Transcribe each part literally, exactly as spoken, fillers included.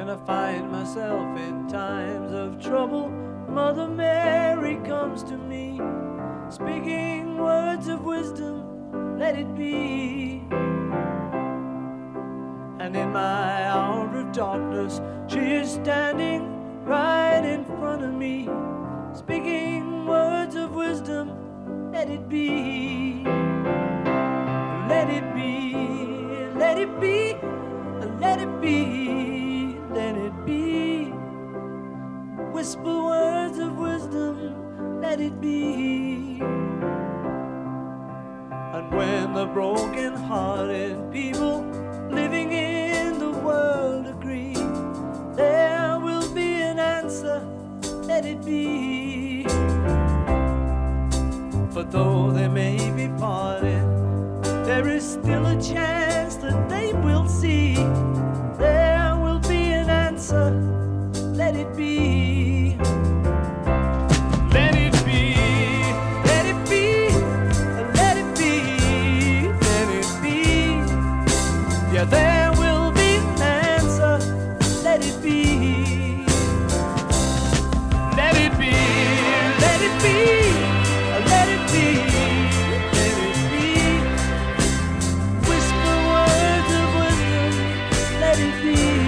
When I find myself in times of trouble, Mother Mary comes to me, speaking words of wisdom, let it be. And in my hour of darkness, she is standing right in front of me, speaking words of wisdom, let it be. Let it be, let it be, let it be, let it be. Whisper words of wisdom, let it be. And when the broken-hearted people living in the world agree, there will be an answer, let it be. But though they may be parted, there is still a chance that they will see. There will be an answer, let it be. Let it be, let it be, let it be, let it be. Yeah, there will be an answer, let it be. Let it be, let it be, let it be, let it be. Whisper words of wisdom, let it be.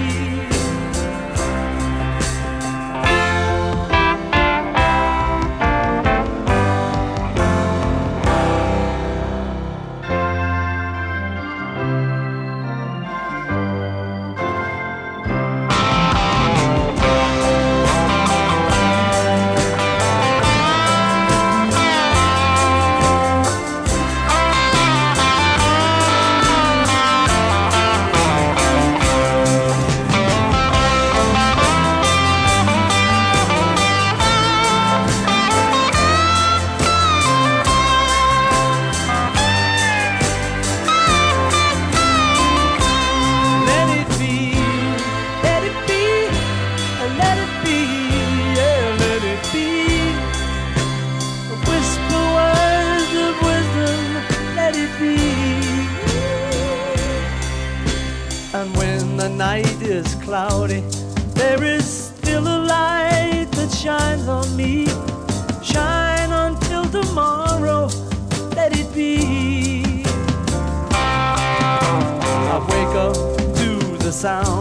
And when the night is cloudy, there is still a light that shines on me. Shine until tomorrow, let it be. I wake up to the sound